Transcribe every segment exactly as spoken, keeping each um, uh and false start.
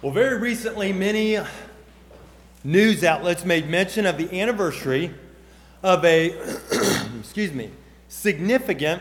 Well, very recently, many news outlets made mention of the anniversary of a, excuse me, significant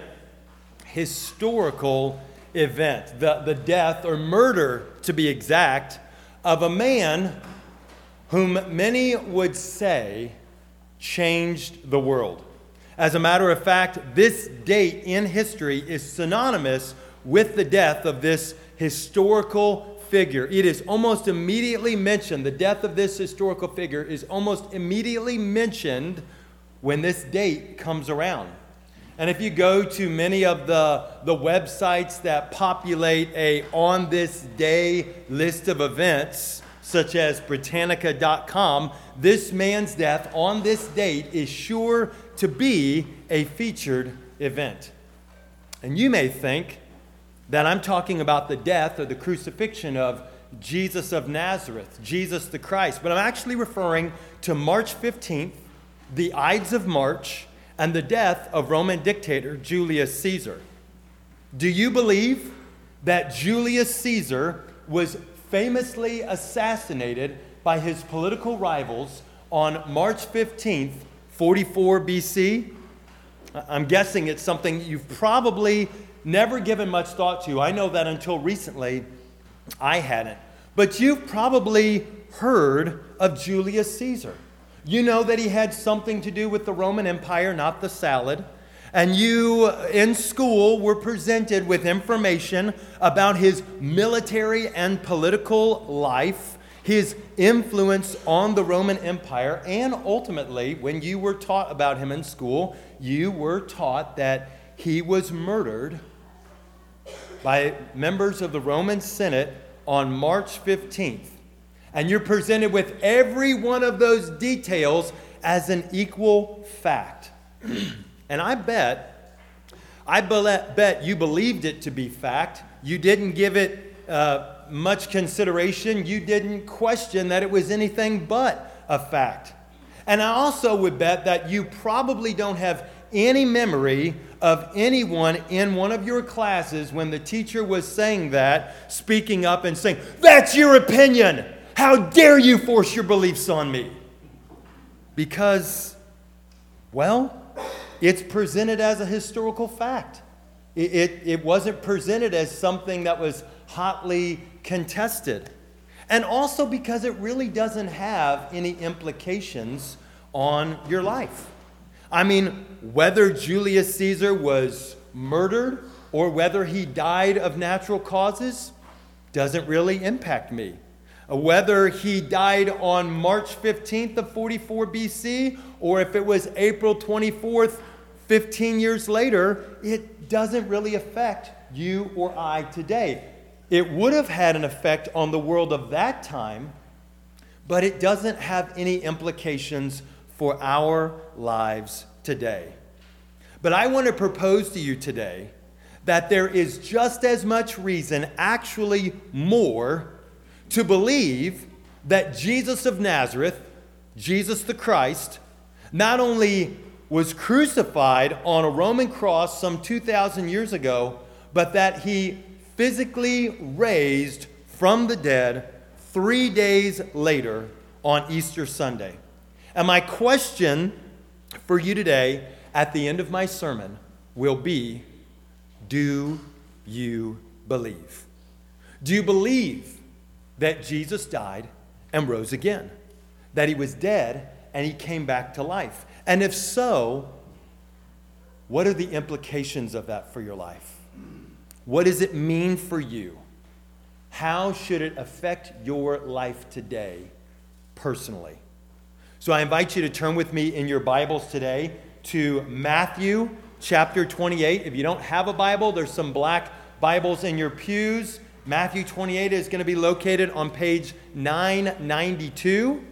historical event, the, the death or murder, to be exact, of a man whom many would say changed the world. As a matter of fact, this date in history is synonymous with the death of this historical figure. It is almost immediately mentioned, the death of this historical figure is almost immediately mentioned when this date comes around. And if you go to many of the, the websites that populate a on this day list of events, such as Britannica dot com, this man's death on this date is sure to be a featured event. And you may think that I'm talking about the death or the crucifixion of Jesus of Nazareth, Jesus the Christ. But I'm actually referring to March fifteenth, the Ides of March, and the death of Roman dictator Julius Caesar. Do you believe that Julius Caesar was famously assassinated by his political rivals on March fifteenth, forty-four B C? I'm guessing it's something you've probably never given much thought to. I know that until recently, I hadn't. But you've probably heard of Julius Caesar. You know that he had something to do with the Roman Empire, not the salad. And you, in school, were presented with information about his military and political life, his influence on the Roman Empire, and ultimately, when you were taught about him in school, you were taught that he was murdered by members of the Roman Senate on March fifteenth. And you're presented with every one of those details as an equal fact. And I bet, I bet you believed it to be fact. You didn't give it uh, much consideration. You didn't question that it was anything but a fact. And I also would bet that you probably don't have any memory of anyone in one of your classes when the teacher was saying that, speaking up and saying, "That's your opinion! How dare you force your beliefs on me?" Because, well, it's presented as a historical fact. It, it, it wasn't presented as something that was hotly contested. And also because it really doesn't have any implications on your life. I mean, whether Julius Caesar was murdered or whether he died of natural causes doesn't really impact me. Whether he died on March fifteenth of forty-four B C or if it was April twenty-fourth, fifteen years later, it doesn't really affect you or I today. It would have had an effect on the world of that time, but it doesn't have any implications for our lives today. But I want to propose to you today that there is just as much reason, actually more, to believe that Jesus of Nazareth, Jesus the Christ, not only was crucified on a Roman cross some two thousand years ago, but that he physically raised from the dead three days later on Easter Sunday. And my question for you today at the end of my sermon will be, do you believe? Do you believe that Jesus died and rose again? That he was dead and he came back to life? And if so, what are the implications of that for your life? What does it mean for you? How should it affect your life today, personally? So I invite you to turn with me in your Bibles today to Matthew chapter twenty-eight. If you don't have a Bible, there's some black Bibles in your pews. Matthew twenty-eight is going to be located on page nine ninety-two.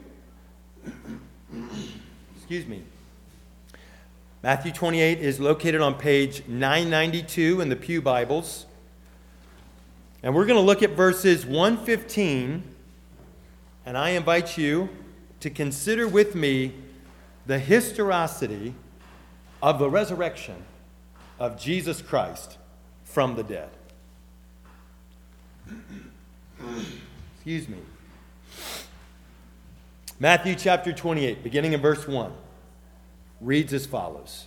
Excuse me. Matthew twenty-eight is located on page nine ninety-two in the Pew Bibles. And we're going to look at verses one fifteen. And I invite you to consider with me the historicity of the resurrection of Jesus Christ from the dead. Excuse me. Matthew chapter twenty-eight, beginning in verse one, reads as follows.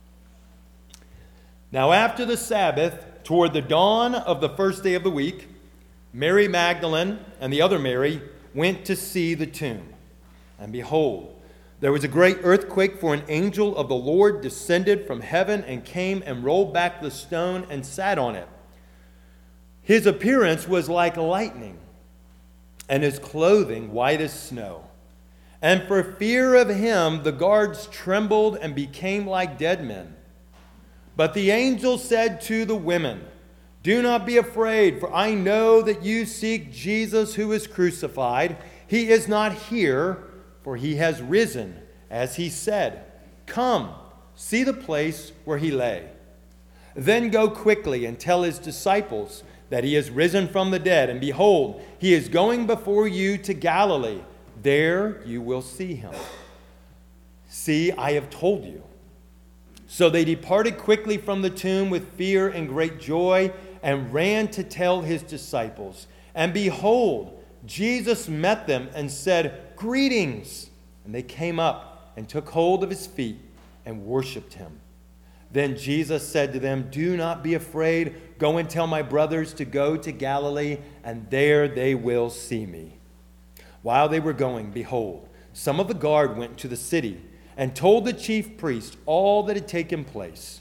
Now after the Sabbath, toward the dawn of the first day of the week, Mary Magdalene and the other Mary went to see the tomb. And behold, there was a great earthquake, for an angel of the Lord descended from heaven and came and rolled back the stone and sat on it. His appearance was like lightning, and his clothing white as snow. And for fear of him, the guards trembled and became like dead men. But the angel said to the women, "Do not be afraid, for I know that you seek Jesus who is crucified. He is not here, for he has risen, as he said. Come, see the place where he lay. Then go quickly and tell his disciples that he is risen from the dead. And behold, he is going before you to Galilee. There you will see him. See, I have told you." So they departed quickly from the tomb with fear and great joy, and ran to tell his disciples. And behold, Jesus met them and said, "Greetings." And they came up and took hold of his feet and worshipped him. Then Jesus said to them, "Do not be afraid. Go and tell my brothers to go to Galilee, and there they will see me." While they were going, behold, some of the guard went to the city and told the chief priest all that had taken place.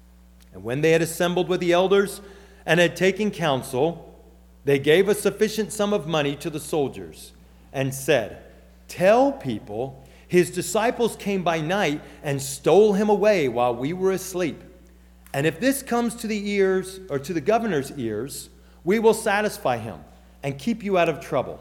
And when they had assembled with the elders and had taken counsel, they gave a sufficient sum of money to the soldiers and said, "Tell people, his disciples came by night and stole him away while we were asleep. And if this comes to the ears, or to the governor's ears, we will satisfy him and keep you out of trouble."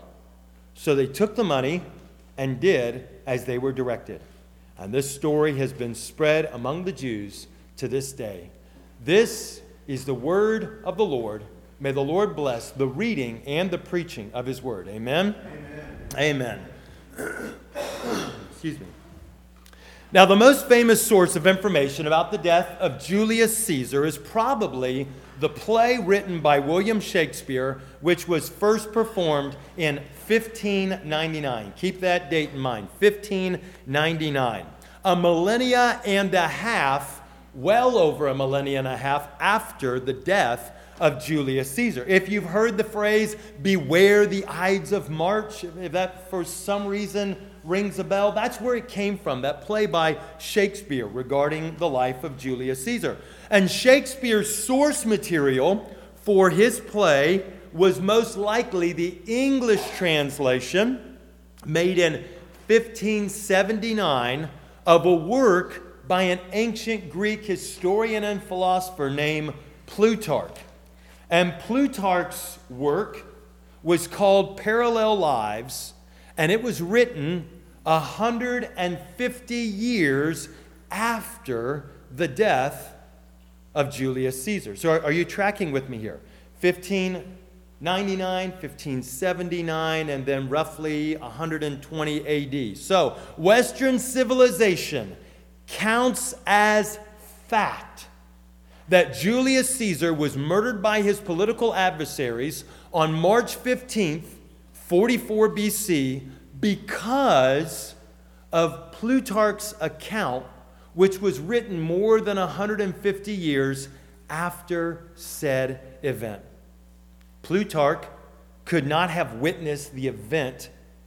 So they took the money and did as they were directed. And this story has been spread among the Jews to this day. This is the word of the Lord. May the Lord bless the reading and the preaching of his word. Amen? Amen. Amen. Excuse me. Now, the most famous source of information about the death of Julius Caesar is probably the play written by William Shakespeare, which was first performed in fifteen ninety-nine. Keep that date in mind, fifteen ninety-nine. A millennia and a half, well over a millennia and a half after the death of Julius Caesar. If you've heard the phrase, "beware the Ides of March," if that for some reason rings a bell, that's where it came from, that play by Shakespeare regarding the life of Julius Caesar. And Shakespeare's source material for his play was most likely the English translation made in fifteen seventy-nine of a work by an ancient Greek historian and philosopher named Plutarch. And Plutarch's work was called Parallel Lives, and it was written one hundred fifty years after the death of Julius Caesar. So are, are you tracking with me here? fifteen ninety-nine, fifteen seventy-nine, and then roughly one hundred twenty A D. So Western civilization counts as fact that Julius Caesar was murdered by his political adversaries on March fifteenth, forty-four B C, because of Plutarch's account, which was written more than one hundred fifty years after said event. Plutarch could not have witnessed the event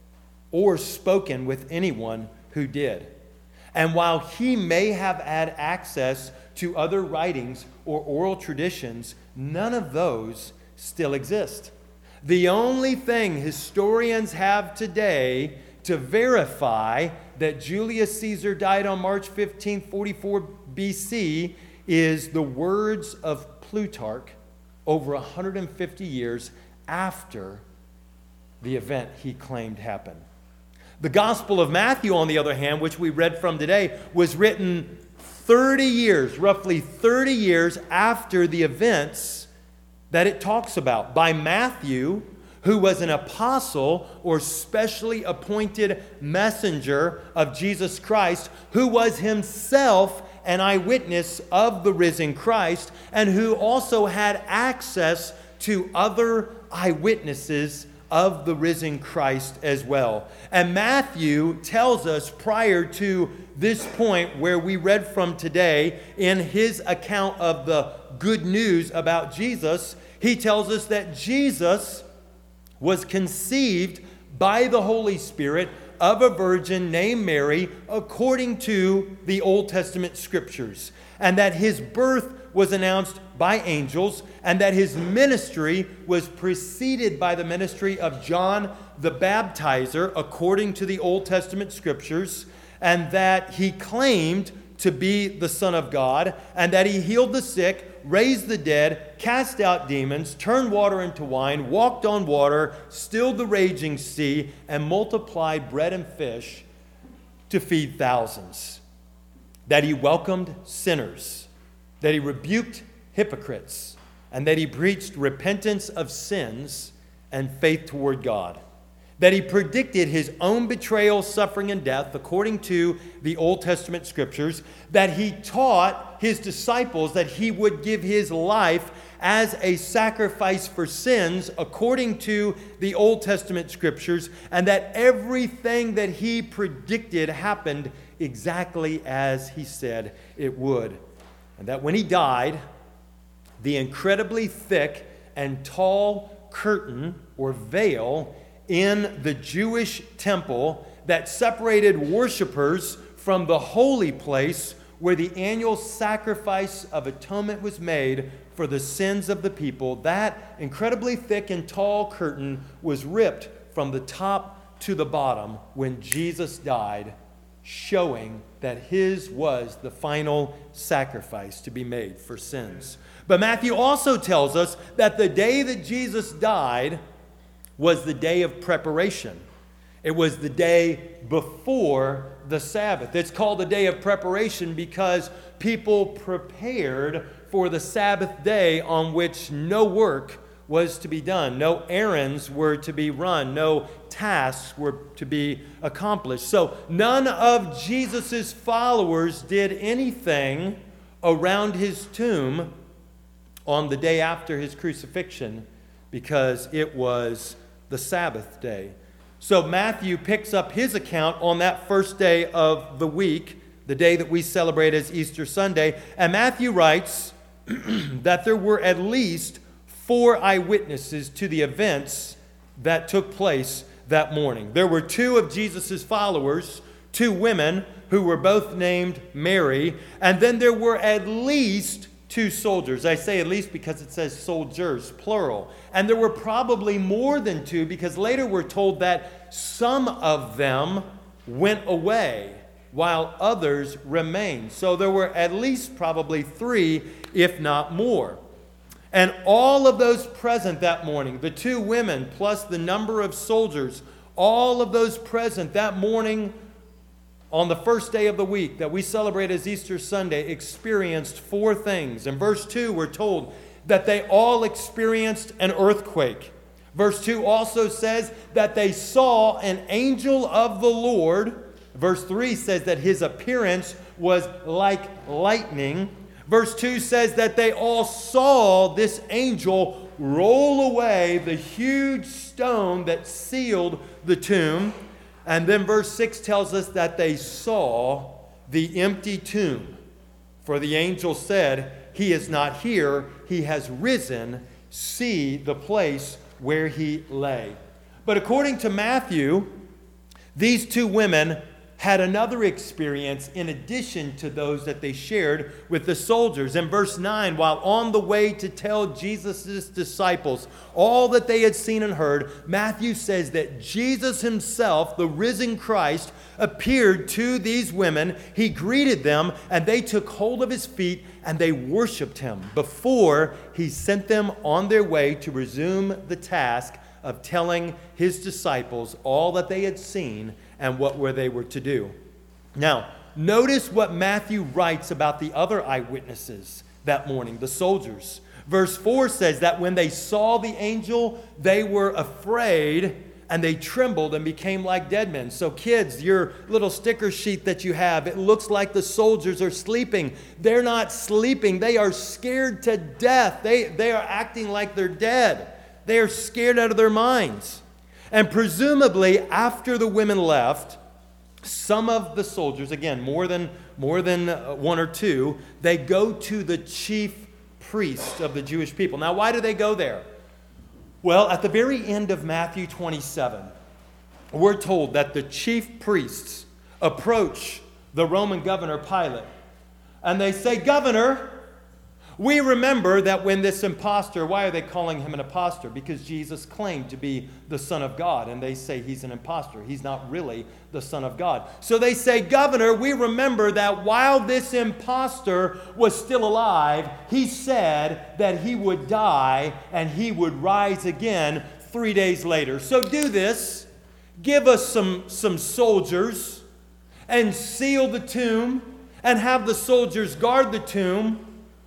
or spoken with anyone who did. And while he may have had access to other writings or oral traditions, none of those still exist. The only thing historians have today to verify that Julius Caesar died on March fifteenth, forty-four B C is the words of Plutarch over one hundred fifty years after the event he claimed happened. The Gospel of Matthew, on the other hand, which we read from today, was written thirty years, roughly thirty years after the events that it talks about, by Matthew, who was an apostle or specially appointed messenger of Jesus Christ, who was himself an eyewitness of the risen Christ, and who also had access to other eyewitnesses of the risen Christ as well. And Matthew tells us prior to this point where we read from today in his account of the good news about Jesus, he tells us that Jesus was conceived by the Holy Spirit of a virgin named Mary according to the Old Testament scriptures, and that his birth was announced by angels, and that his ministry was preceded by the ministry of John the Baptizer according to the Old Testament scriptures, and that he claimed to be the Son of God, and that he healed the sick, raised the dead, cast out demons, turned water into wine, walked on water, stilled the raging sea, and multiplied bread and fish to feed thousands. That he welcomed sinners, that he rebuked hypocrites, and that he preached repentance of sins and faith toward God. That he predicted his own betrayal, suffering, and death according to the Old Testament scriptures. That he taught his disciples that he would give his life as a sacrifice for sins according to the Old Testament scriptures. And that everything that he predicted happened exactly as he said it would. And that when he died, the incredibly thick and tall curtain or veil in the Jewish temple that separated worshipers from the holy place where the annual sacrifice of atonement was made for the sins of the people, that incredibly thick and tall curtain was ripped from the top to the bottom when Jesus died, showing that his was the final sacrifice to be made for sins. But Matthew also tells us that the day that Jesus died was the day of preparation. It was the day before the Sabbath. It's called the day of preparation because people prepared for the Sabbath day on which no work was to be done. No errands were to be run. No tasks were to be accomplished. So none of Jesus' followers did anything around his tomb on the day after his crucifixion because it was the Sabbath day. So Matthew picks up his account on that first day of the week, the day that we celebrate as Easter Sunday. And Matthew writes that there were at least four eyewitnesses to the events that took place that morning. There were two of Jesus' followers, two women who were both named Mary, and then there were at least two soldiers. I say at least because it says soldiers, plural. And there were probably more than two because later we're told that some of them went away while others remained. So there were at least probably three, if not more. And all of those present that morning, the two women plus the number of soldiers, all of those present that morning on the first day of the week that we celebrate as Easter Sunday, experienced four things. In verse two, we're told that they all experienced an earthquake. Verse two also says that they saw an angel of the Lord. Verse three says that his appearance was like lightning. Verse two says that they all saw this angel roll away the huge stone that sealed the tomb. And then verse six tells us that they saw the empty tomb. For the angel said, "He is not here, he has risen. See the place where he lay." But according to Matthew, these two women had another experience in addition to those that they shared with the soldiers. In verse nine, while on the way to tell Jesus' disciples all that they had seen and heard, Matthew says that Jesus himself, the risen Christ, appeared to these women. He greeted them, and they took hold of his feet, and they worshiped him before he sent them on their way to resume the task of telling his disciples all that they had seen and what were they were to do. Now, notice what Matthew writes about the other eyewitnesses that morning, the soldiers. Verse four says that when they saw the angel, they were afraid and they trembled and became like dead men. So kids, your little sticker sheet that you have, it looks like the soldiers are sleeping. They're not sleeping. They are scared to death. They, they are acting like they're dead. They are scared out of their minds. And presumably, after the women left, some of the soldiers, again, more than, more than one or two, they go to the chief priest of the Jewish people. Now, why do they go there? Well, at the very end of Matthew twenty-seven, we're told that the chief priests approach the Roman governor Pilate, and they say, "Governor, we remember that when this impostor," why are they calling him an impostor? Because Jesus claimed to be the Son of God, and they say he's an impostor. He's not really the Son of God. So they say, "Governor, we remember that while this impostor was still alive, he said that he would die and he would rise again three days later. So do this. Give us some, some soldiers and seal the tomb and have the soldiers guard the tomb,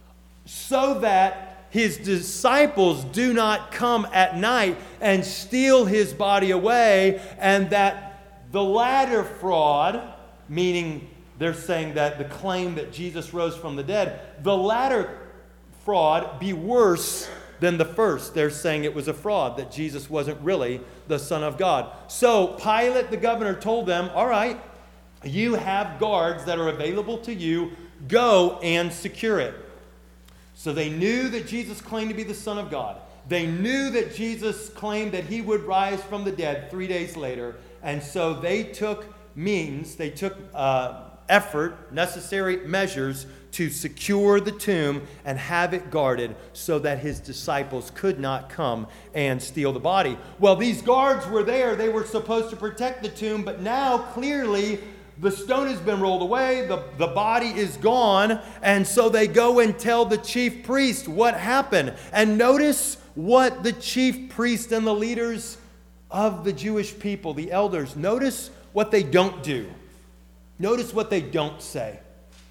so that his disciples do not come at night and steal his body away, and that the latter fraud," meaning they're saying that the claim that Jesus rose from the dead, "the latter fraud be worse than the first." They're saying it was a fraud, that Jesus wasn't really the Son of God. So Pilate, the governor, told them, "All right, you have guards that are available to you. Go and secure it." So they knew that Jesus claimed to be the Son of God. They knew that Jesus claimed that he would rise from the dead three days later. And so they took means, they took uh, effort, necessary measures to secure the tomb and have it guarded so that his disciples could not come and steal the body. Well, these guards were there. They were supposed to protect the tomb, but now clearly the stone has been rolled away, the, the body is gone, and so they go and tell the chief priest what happened. And notice what the chief priest and the leaders of the Jewish people, the elders, notice what they don't do. Notice what they don't say.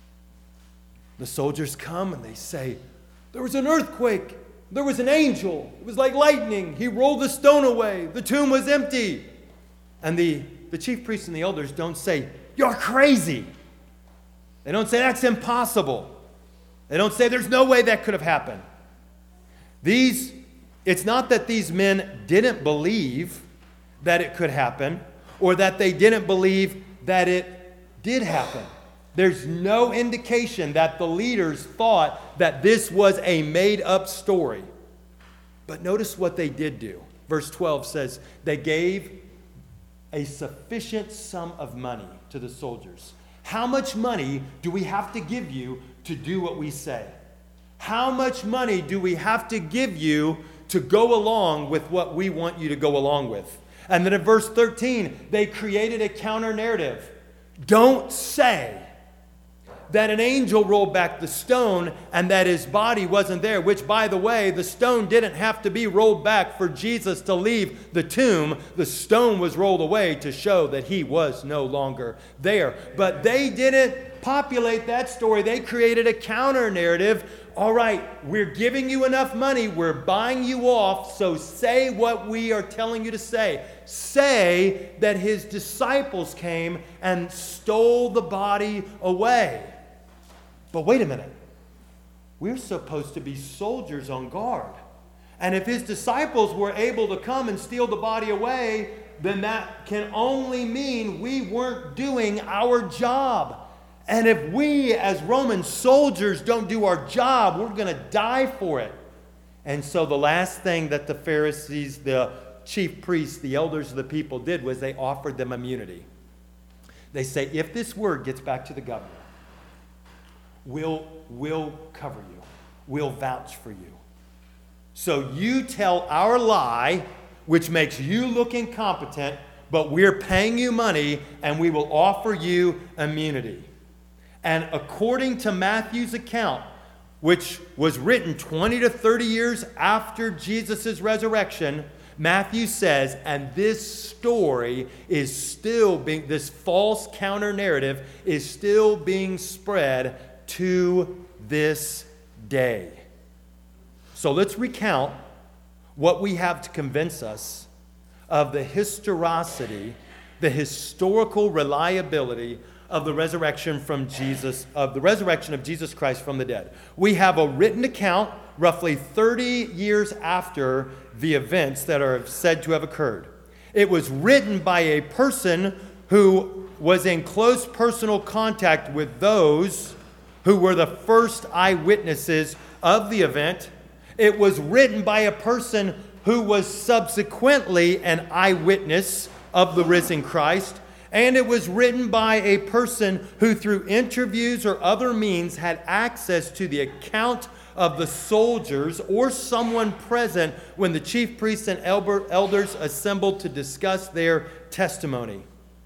The soldiers come and they say, "There was an earthquake, there was an angel, it was like lightning, he rolled the stone away, the tomb was empty." And the, the chief priests and the elders don't say, "You're crazy." They don't say, "That's impossible." They don't say, "There's no way that could have happened." These, it's not that these men didn't believe that it could happen, or that they didn't believe that it did happen. There's no indication that the leaders thought that this was a made-up story. But notice what they did do. Verse twelve says, they gave a sufficient sum of money to the soldiers. How much money do we have to give you to do what we say? How much money do we have to give you to go along with what we want you to go along with? And then in verse thirteen, they created a counter narrative. Don't say that an angel rolled back the stone and that his body wasn't there, which, by the way, the stone didn't have to be rolled back for Jesus to leave the tomb. The stone was rolled away to show that he was no longer there. But they didn't populate that story. They created a counter narrative. All right, we're giving you enough money. We're buying you off. So say what we are telling you to say. Say that his disciples came and stole the body away. But wait a minute. We're supposed to be soldiers on guard. And if his disciples were able to come and steal the body away, then that can only mean we weren't doing our job. And if we as Roman soldiers don't do our job, we're going to die for it. And so the last thing that the Pharisees, the chief priests, the elders of the people did was they offered them immunity. They say, if this word gets back to the governor, we'll, we'll cover you. We'll vouch for you. So you tell our lie, which makes you look incompetent, but we're paying you money and we will offer you immunity. And according to Matthew's account, which was written twenty to thirty years after Jesus' resurrection, Matthew says, and this story is still being, this false counter narrative is still being spread to this day. So let's recount what we have to convince us of the historicity, the historical reliability of the resurrection from Jesus, of the resurrection of Jesus Christ from the dead. We have a written account roughly thirty years after the events that are said to have occurred. It was written by a person who was in close personal contact with those who were the first eyewitnesses of the event. It was written by a person who was subsequently an eyewitness of the risen Christ. And it was written by a person who, through interviews or other means, had access to the account of the soldiers or someone present when the chief priests and elders assembled to discuss their testimony.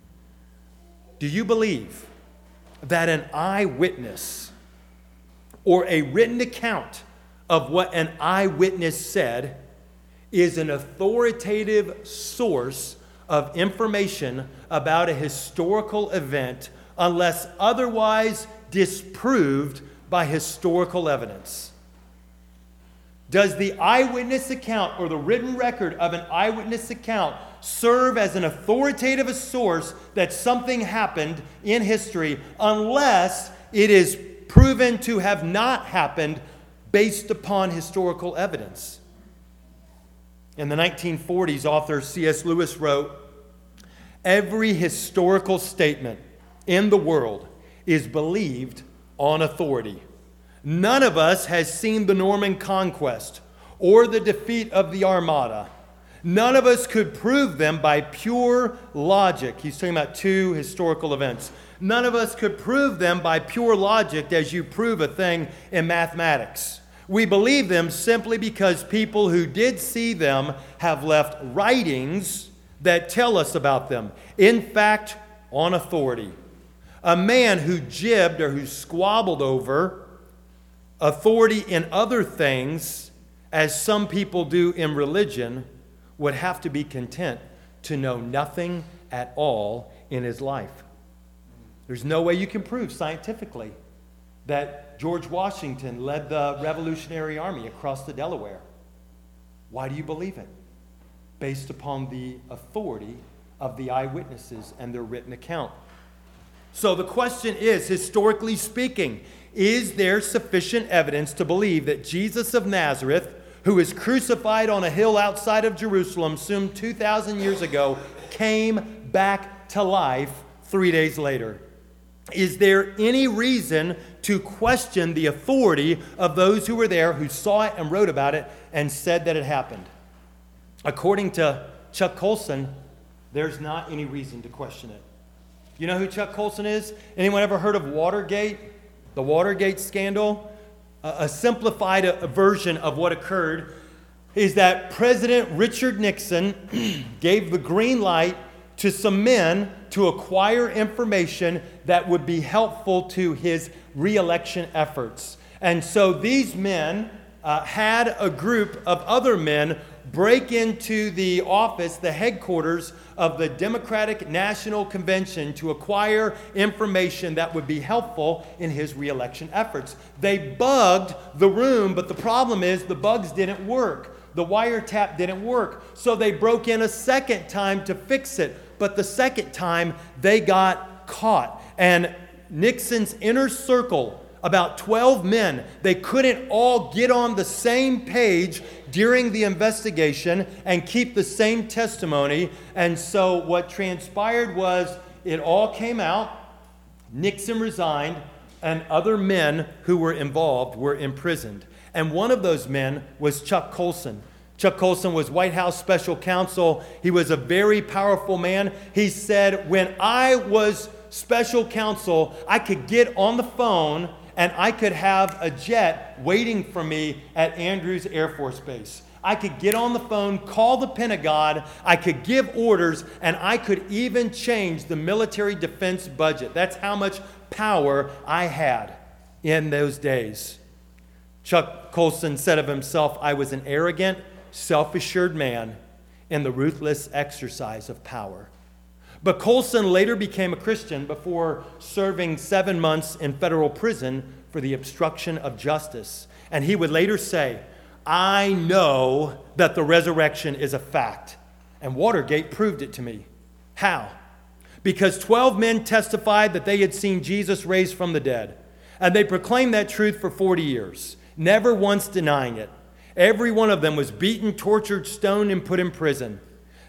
Do you believe that an eyewitness or a written account of what an eyewitness said is an authoritative source of information about a historical event unless otherwise disproved by historical evidence? Does the eyewitness account or the written record of an eyewitness account serve as an authoritative source that something happened in history unless it is proven to have not happened based upon historical evidence? In the nineteen forties, author C S Lewis wrote, "Every historical statement in the world is believed on authority. None of us has seen the Norman conquest or the defeat of the Armada. None of us could prove them by pure logic." He's talking about two historical events. "None of us could prove them by pure logic as you prove a thing in mathematics. We believe them simply because people who did see them have left writings that tell us about them. In fact, on authority. A man who jibbed or who squabbled over authority in other things, as some people do in religion, would have to be content to know nothing at all in his life." There's no way you can prove scientifically that George Washington led the Revolutionary Army across the Delaware. Why do you believe it? Based upon the authority of the eyewitnesses and their written account. So the question is, historically speaking, is there sufficient evidence to believe that Jesus of Nazareth, who was crucified on a hill outside of Jerusalem some two thousand years ago, came back to life three days later? Is there any reason to question the authority of those who were there, who saw it and wrote about it and said that it happened? According to Chuck Colson, there's not any reason to question it. You know who Chuck Colson is? Anyone ever heard of Watergate? The Watergate scandal? A, a simplified a, a version of what occurred is that President Richard Nixon gave the green light to some men to acquire information that would be helpful to his re-election efforts. And so these men uh, had a group of other men break into the office, the headquarters of the Democratic National Convention, to acquire information that would be helpful in his re-election efforts. They bugged the room, but the problem is the bugs didn't work. The wiretap didn't work. So they broke in a second time to fix it. But the second time, they got caught. And Nixon's inner circle, about twelve men, they couldn't all get on the same page during the investigation and keep the same testimony. And so what transpired was it all came out. Nixon resigned, and other men who were involved were imprisoned. And one of those men was Chuck Colson. Chuck Colson was White House special counsel. He was a very powerful man. He said, when I was special counsel, I could get on the phone and I could have a jet waiting for me at Andrews Air Force Base. I could get on the phone, call the Pentagon, I could give orders, and I could even change the military defense budget. That's how much power I had in those days. Chuck Colson said of himself, "I was an arrogant, self-assured man in the ruthless exercise of power." But Colson later became a Christian before serving seven months in federal prison for the obstruction of justice. And he would later say, "I know that the resurrection is a fact, and Watergate proved it to me." How? Because twelve men testified that they had seen Jesus raised from the dead, and they proclaimed that truth for forty years, never once denying it. Every one of them was beaten, tortured, stoned, and put in prison.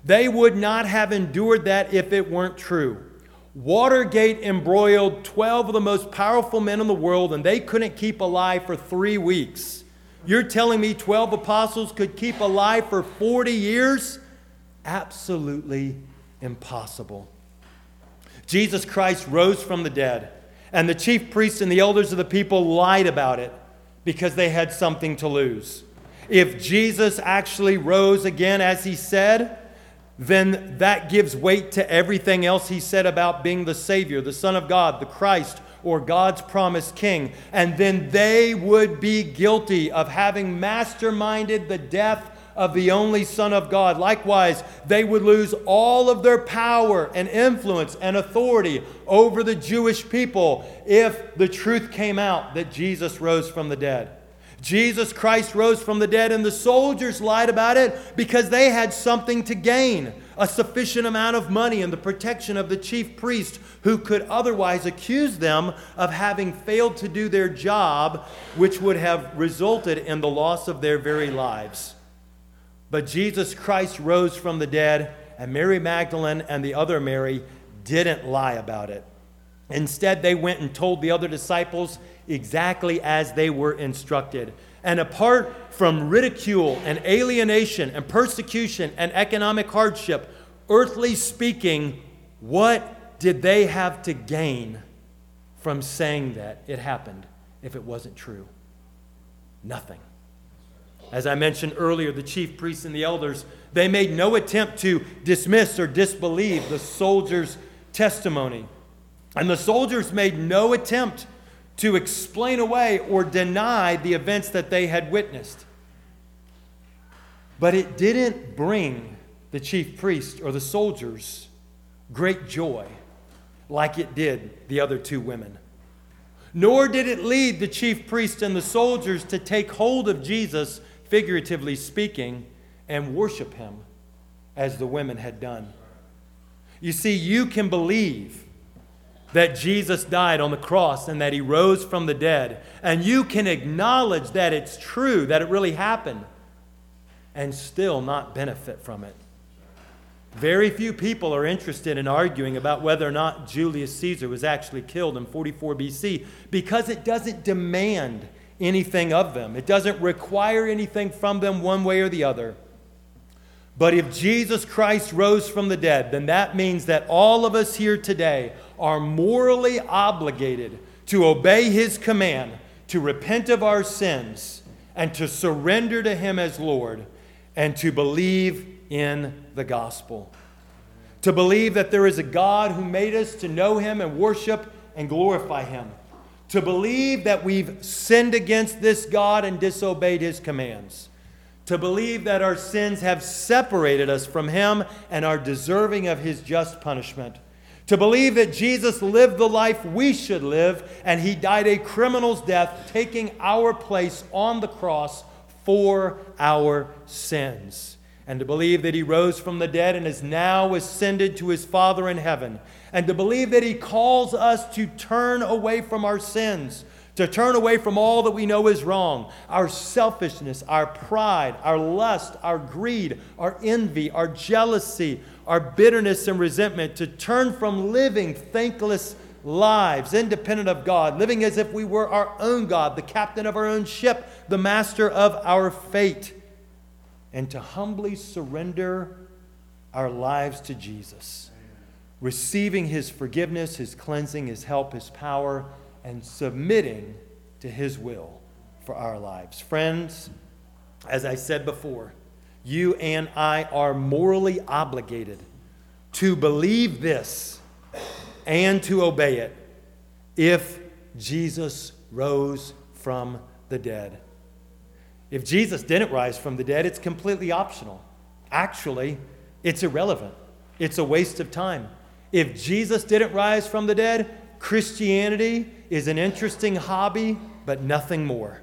They would not have endured that if it weren't true. Watergate embroiled twelve of the most powerful men in the world, and they couldn't keep alive for three weeks. You're telling me twelve apostles could keep alive for forty years? Absolutely impossible. Jesus Christ rose from the dead, and the chief priests and the elders of the people lied about it because they had something to lose. If Jesus actually rose again, as he said, then that gives weight to everything else he said about being the Savior, the Son of God, the Christ, or God's promised King. And then they would be guilty of having masterminded the death of the only Son of God. Likewise, they would lose all of their power and influence and authority over the Jewish people if the truth came out that Jesus rose from the dead. Jesus Christ rose from the dead, and the soldiers lied about it because they had something to gain, a sufficient amount of money and the protection of the chief priest, who could otherwise accuse them of having failed to do their job, which would have resulted in the loss of their very lives. But Jesus Christ rose from the dead, and Mary Magdalene and the other Mary didn't lie about it. Instead, they went and told the other disciples exactly as they were instructed. And apart from ridicule and alienation and persecution and economic hardship, earthly speaking, what did they have to gain from saying that it happened if it wasn't true? Nothing. As I mentioned earlier, the chief priests and the elders, they made no attempt to dismiss or disbelieve the soldiers' testimony. And the soldiers made no attempt to explain away or deny the events that they had witnessed. But it didn't bring the chief priest or the soldiers great joy like it did the other two women. Nor did it lead the chief priest and the soldiers to take hold of Jesus, figuratively speaking, and worship him as the women had done. You see, you can believe that Jesus died on the cross and that he rose from the dead, and you can acknowledge that it's true, that it really happened, and still not benefit from it. Very few people are interested in arguing about whether or not Julius Caesar was actually killed in forty-four B C because it doesn't demand anything of them. It doesn't require anything from them one way or the other. But if Jesus Christ rose from the dead, then that means that all of us here today are morally obligated to obey his command, to repent of our sins, and to surrender to him as Lord, and to believe in the gospel. To believe that there is a God who made us to know him and worship and glorify him. To believe that we've sinned against this God and disobeyed his commands. To believe that our sins have separated us from him and are deserving of his just punishment. To believe that Jesus lived the life we should live and he died a criminal's death, taking our place on the cross for our sins. And to believe that he rose from the dead and is now ascended to his Father in heaven. And to believe that he calls us to turn away from our sins, to turn away from all that we know is wrong, our selfishness, our pride, our lust, our greed, our envy, our jealousy, our bitterness and resentment, to turn from living thankless lives, independent of God, living as if we were our own God, the captain of our own ship, the master of our fate, and to humbly surrender our lives to Jesus, receiving his forgiveness, his cleansing, his help, his power, and submitting to his will for our lives. Friends, as I said before, you and I are morally obligated to believe this and to obey it if Jesus rose from the dead. If Jesus didn't rise from the dead, it's completely optional. Actually, it's irrelevant. It's a waste of time. If Jesus didn't rise from the dead, Christianity is an interesting hobby, but nothing more.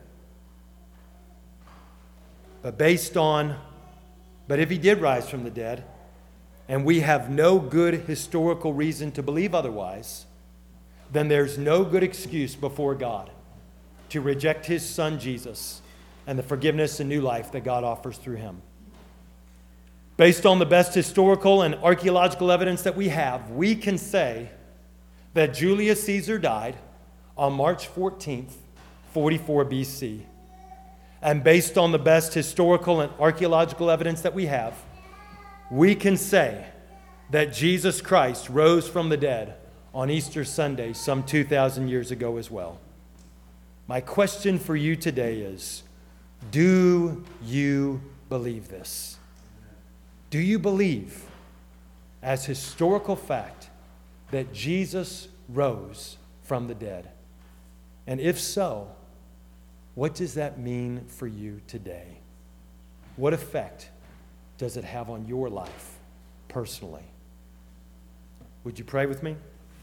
But based on, but if he did rise from the dead, and we have no good historical reason to believe otherwise, then there's no good excuse before God to reject his son Jesus and the forgiveness and new life that God offers through him. Based on the best historical and archaeological evidence that we have, we can say that Julius Caesar died on March fourteenth, forty-four B C. And based on the best historical and archaeological evidence that we have, we can say that Jesus Christ rose from the dead on Easter Sunday some two thousand years ago as well. My question for you today is, do you believe this? Do you believe, as historical fact, that Jesus rose from the dead? And if so, what does that mean for you today? What effect does it have on your life personally? Would you pray with me?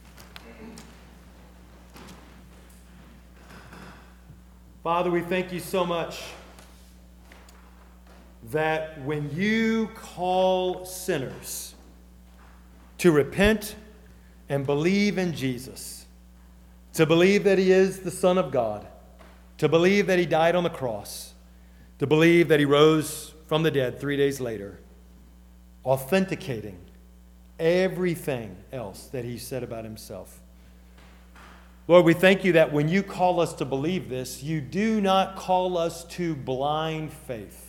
Father, we thank you so much that when you call sinners to repent and believe in Jesus, to believe that he is the Son of God, to believe that he died on the cross, to believe that he rose from the dead three days later, authenticating everything else that he said about himself. Lord, we thank you that when you call us to believe this, you do not call us to blind faith.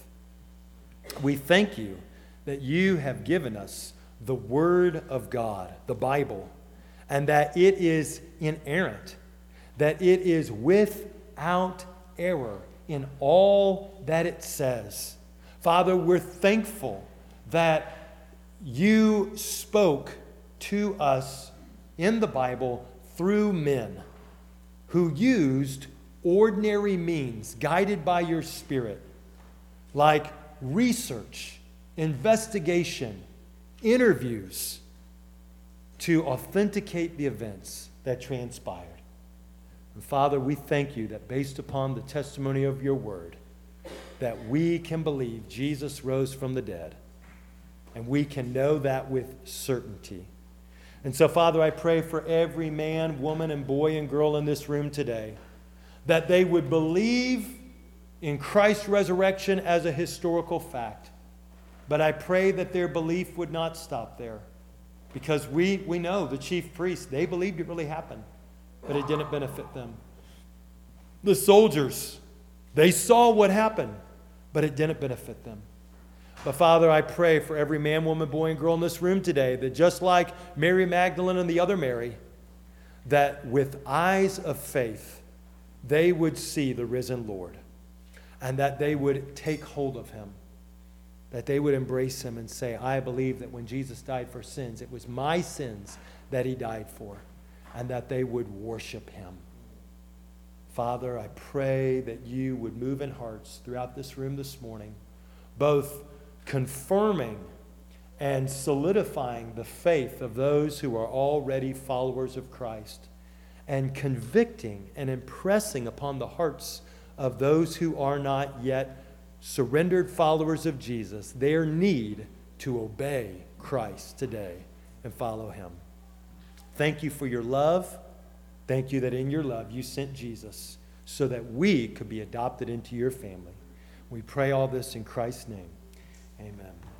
We thank you that you have given us the Word of God, the Bible, and that it is inerrant, that it is without error in all that it says. Father, we're thankful that you spoke to us in the Bible through men who used ordinary means, guided by your Spirit, like research, investigation, interviews, to authenticate the events that transpired. And Father, we thank you that based upon the testimony of your word, that we can believe Jesus rose from the dead, and we can know that with certainty. And so, Father, I pray for every man, woman, and boy and girl in this room today, that they would believe in Christ's resurrection as a historical fact. But I pray that their belief would not stop there. Because we, we know the chief priests, they believed it really happened, but it didn't benefit them. The soldiers, they saw what happened, but it didn't benefit them. But Father, I pray for every man, woman, boy, and girl in this room today that just like Mary Magdalene and the other Mary, that with eyes of faith, they would see the risen Lord, and that they would take hold of him, that they would embrace him and say, I believe that when Jesus died for sins, it was my sins that he died for, and that they would worship him. Father, I pray that you would move in hearts throughout this room this morning, both confirming and solidifying the faith of those who are already followers of Christ, and convicting and impressing upon the hearts of those who are not yet surrendered followers of Jesus their need to obey Christ today and follow him. Thank you for your love. Thank you that in your love you sent Jesus so that we could be adopted into your family. We pray all this in Christ's name. Amen.